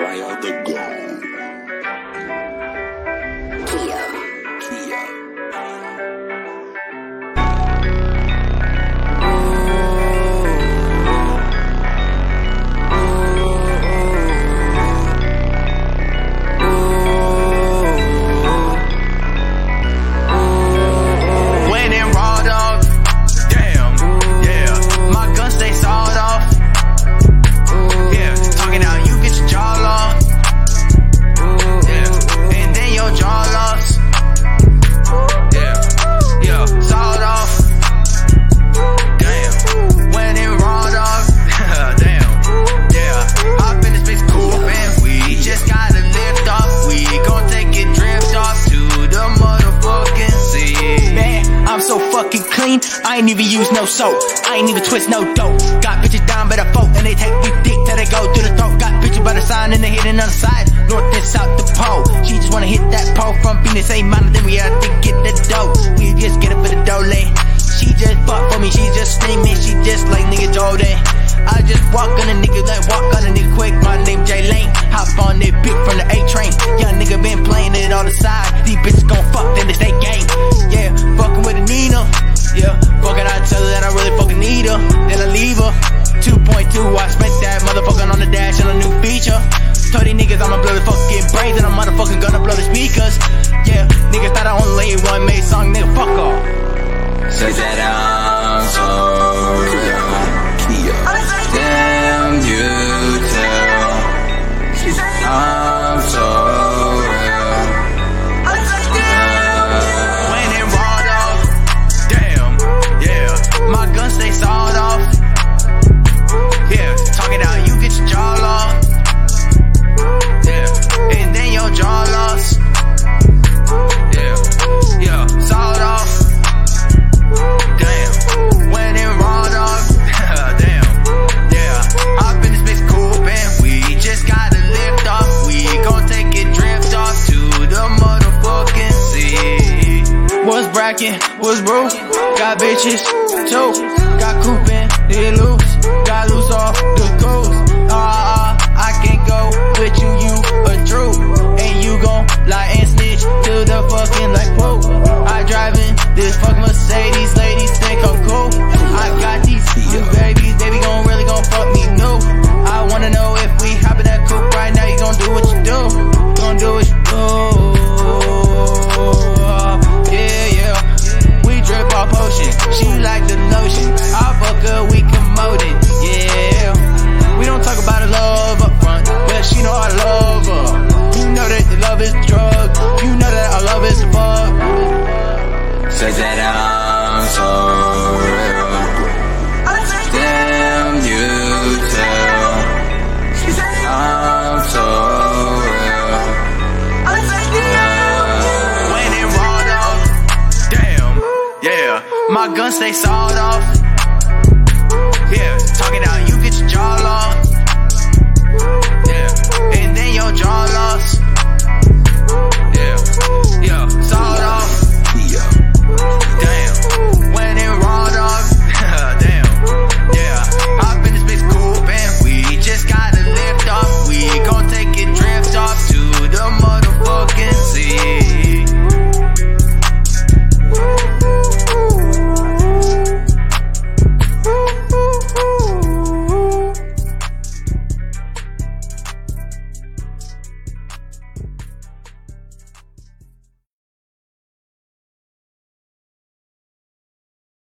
Raphael the Gold. Kia. When in Raw Dog, damn, yeah, my gun stay sawed off. Yeah, talking out, you get your jaw lost. Yeah, and then your jaw lost. Yeah, sawed off. Damn, when in Raw Dog, damn, yeah, hop in this bitch cool, man. We just gotta lift off. We gon' take it drift off to the motherfucking sea. Man, I'm so fucking clean, I ain't even use no soap. I ain't even twist no dope. Got bitches down by the vote, and they take you dick till they go through the throat. Got bitches by the sign and they hitting on the side, north and south the pole. She just wanna hit that pole from Phoenix, ain't minded, then we have to get the dough. We just get it for the dough. She just fuck for me, she just screaming, she just like nigga Jordan. I just walk on a nigga, like walk on a nigga quick. My name Jay Lane, hop on that bitch from the A-Train. Young nigga been playing it on the side. These bitches gon' fuck, then it's they game. Yeah, fucking with a Nina. Yeah, fucking I tell her that I really fucking need her. Then I leave her. 2.2, I spent that motherfucking on the dash on a new feature. Told these niggas I'ma blow the fucking brains and I'm motherfucking gonna blow the speakers. Yeah, niggas thought I only one made song, nigga, fuck off. Says that I'm so real. Damn you tell. I'm so real. When in Raw Dog, damn, yeah, my gun stay sawed off. Yeah, talking out, you get your jaw lost. Yeah, and then your jaw lost. Yeah, sawed off. Damn, when in Raw Dog, damn, yeah, hop in this bitch cool, man. We just gotta lift off. We gon' take it drift off to the motherfucking sea. What's brackin'? What's broke? Got bitches, too. Got coopin', they loose. Got loose off the coast. I can't go with you, you a truth. And you gon' lie and snitch to the fucking like whoa. I driving this fucking Mercedes, ladies think I'm cool. I got these new babies, baby really gon' fuck me new. I wanna know if we hop in that coupe right now, you gon' do what you do. Gon' do what you do. Yeah, we drip our potion, she like the lotion. I fuck her, we commoded, yeah. We don't talk about her love up front, but she know I love her. You know that the love is the drug, you know that our love is the fuck. Says that I'm so real. Damn you tell. I'm so real. When in Raw Dog, damn, yeah, my gun stay sawed off. Yeah, talking out, you get your jaw lost. Yeah, and then your jaw lost.